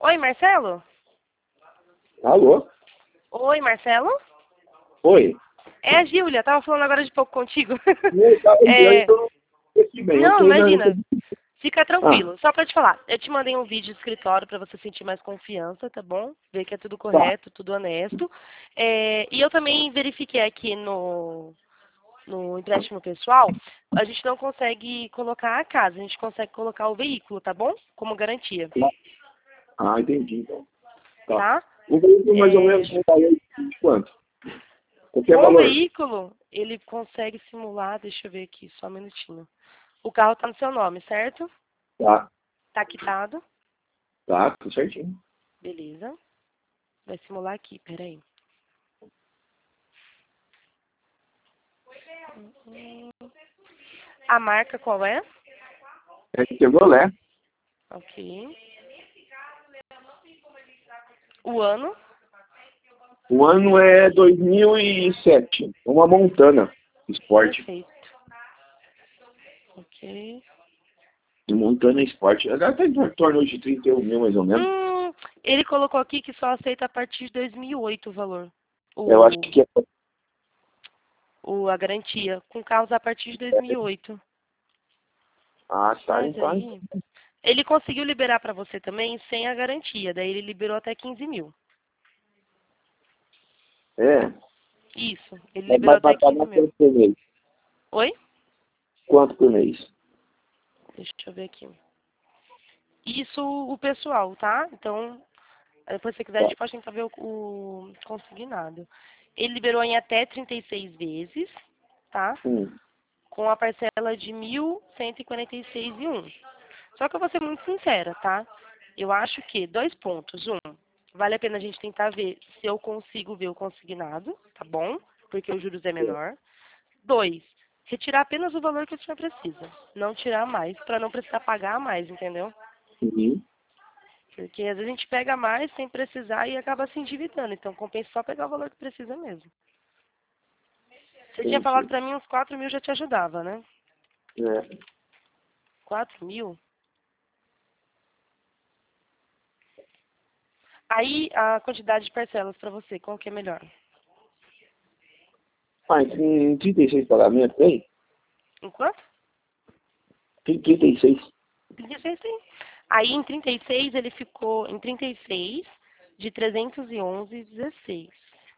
Oi, Marcelo? Alô? Oi, Marcelo? Oi. É a Júlia, tava falando agora de pouco contigo. Eu tô aqui bem. Eu Não, tô na... imagina. Fica Ah, tranquilo. Só pra te falar, eu te mandei um vídeo do escritório pra você sentir mais confiança, tá bom? Ver que é tudo tá. correto, tudo honesto. E eu também verifiquei aqui no empréstimo pessoal, a gente não consegue colocar a casa, a gente consegue colocar o veículo, tá bom? Como garantia, Ah, entendi, então. Tá. tá? O veículo mais ou É, menos um valor de quanto? Qualquer com o valor? veículo, ele consegue simular, deixa eu ver aqui, só um minutinho. O carro tá no seu nome, certo? Tá. Tá quitado, Tá, tudo certinho. beleza. Vai simular aqui, peraí. A marca qual é? É Chevrolet. Ok. O ano? O ano é 2007. Uma Montana Sport. Perfeito. Ok. Montana Sport. Ela tá em torno de 31 mil, mais ou menos. Ele colocou aqui que só aceita a partir de 2008 o valor. Eu acho que é... A garantia. Com carros a partir de 2008. Ah, tá. Mas Então... aí... Ele conseguiu liberar para você também sem a garantia. Daí ele liberou até 15 mil. É. Isso. Ele Mas liberou vai até 15 pagar mil. quanto por mês? Oi? Quanto por mês? Deixa eu ver aqui. Isso o pessoal, tá? Então, depois se você quiser, a Tá. gente pode tentar ver o consignado. Ele liberou em até 36 vezes, tá? Hum. Com a parcela de 1.146,01. Só que eu vou ser muito sincera, tá? Eu acho que, 2 pontos. Vale a pena a gente tentar ver se eu consigo ver o consignado, tá bom? Porque os juros é menor. 2, retirar apenas o valor que o senhor precisa. Não tirar mais, para não precisar pagar mais, entendeu? Uhum. Porque às vezes a gente pega mais sem precisar e acaba se endividando. Então compensa só pegar o valor que precisa mesmo. Você tinha falado Entendi. pra mim uns 4 mil já te ajudava, né? É. 4 mil? Aí a quantidade de parcelas pra você, qual que é melhor? Ah, em 36 pagamentos, tem? Em quanto? Tem 36. 36 sim. Aí em 36 ele ficou em 36 de 311,16.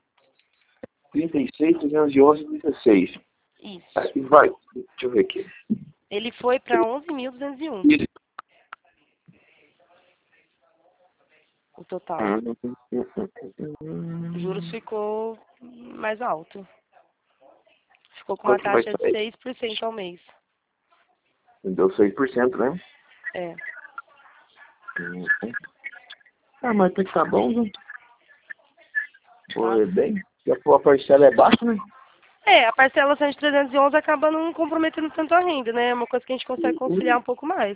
36, 311, 16. Isso. Aí vai. Deixa eu ver aqui. Ele foi para 11.201, Isso. o total. Os juros ficou mais alto. Ficou com uma Quanto que vai taxa de sair? 6% ao mês. Deu 6%, né? É. Ah, mas tem que tá bom, né? Pô, Tá? é bem. Se a parcela é baixa, né? A parcelação de 311 acaba não comprometendo tanto a renda, né? É uma coisa que a gente consegue conciliar um pouco mais.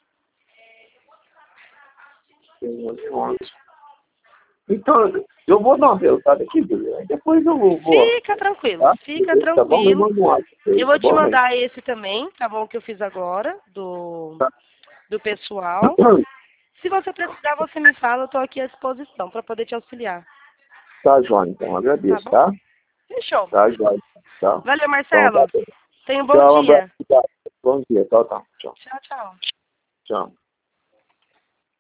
Então, eu vou dar uma perguntada aqui, Julia. Aí depois eu vou. Fica tranquilo, Tá? fica Tá bom? Eu tranquilo. mando um WhatsApp aí, Eu tá vou te bom, mãe? mandar esse também, tá bom? Que eu fiz agora, Tá. do pessoal. Se você precisar, você me fala, eu tô aqui à disposição para poder te auxiliar. Tá, João, então. Tá Agradeço, bom? tá? Fechou. Tá, João. Tá. Valeu, Então, tá Marcelo. bom. Tenha um bom Tchau, um abraço. dia. Tá. Bom dia. Tchau, tchau. Tchau. Tchau, tchau. Tchau.